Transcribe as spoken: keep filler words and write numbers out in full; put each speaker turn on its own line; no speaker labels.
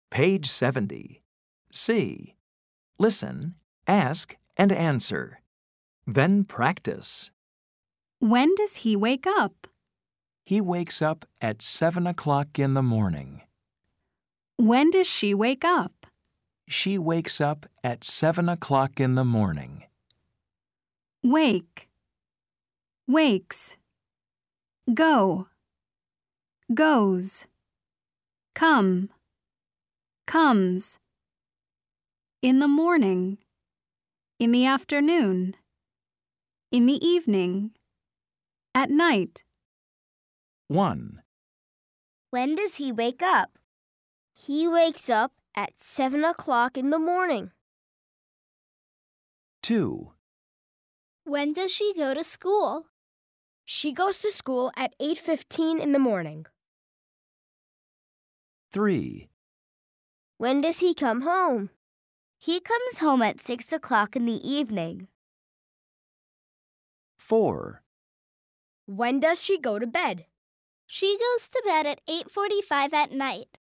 Page seventy. C. Listen, ask, and answer. Then practice.
When does he wake up?
He wakes up at seven o'clock in the morning.
When does she wake up?
She wakes up at seven o'clock in the morning.
Wake. Wakes. Go. Goes. Come. Comes. In the morning. In the afternoon. In the evening. At night.
one.
When does he wake up? He wakes up at seven o'clock in the morning.
two.
When does she go to school?
She goes to school at eight fifteen in the morning.
three.
When does he come home? He comes home at six o'clock in the evening.
four.
When does she go to bed?
She goes to bed at eight forty-five at night.